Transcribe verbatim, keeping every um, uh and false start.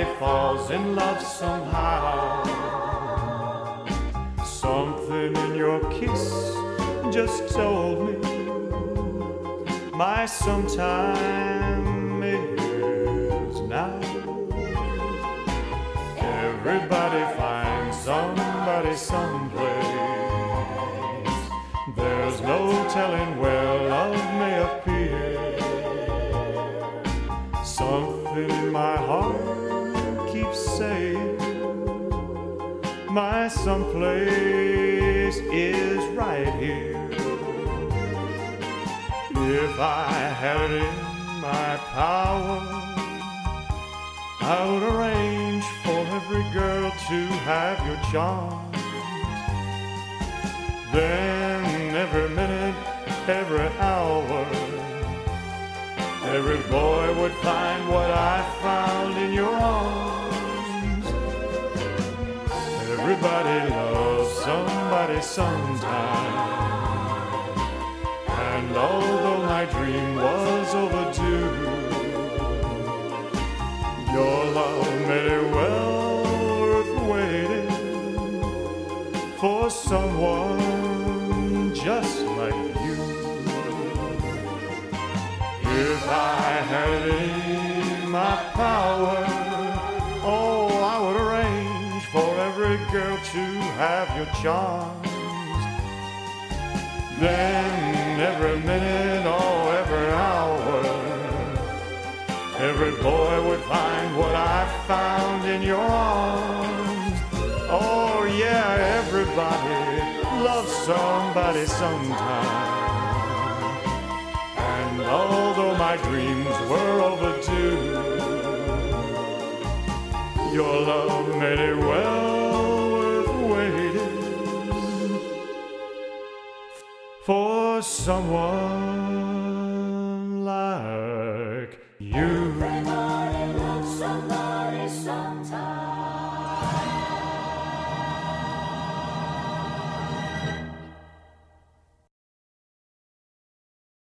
Everybody falls in love somehow. Something in your kiss just told me my sometime is now. Everybody finds somebody someplace. There's no telling where love may appear. Something in my heart keeps saying my someplace is right here. If I had it in my power, I would arrange for every girl to have your charms. Then every minute, every hour, every boy would find what I found in your arms. Everybody loves somebody sometime. And although my dream was overdue, your love made it well worth waiting for someone just like you. If I had it in my power, oh, I would arrange for every girl to have your charms. Then every minute, oh, every hour, every boy would find what I found in your arms. Oh yeah, everybody loves somebody sometime. And although my dreams were overdue, your love made it well worth waiting for someone like you. Everybody loves somebody sometime.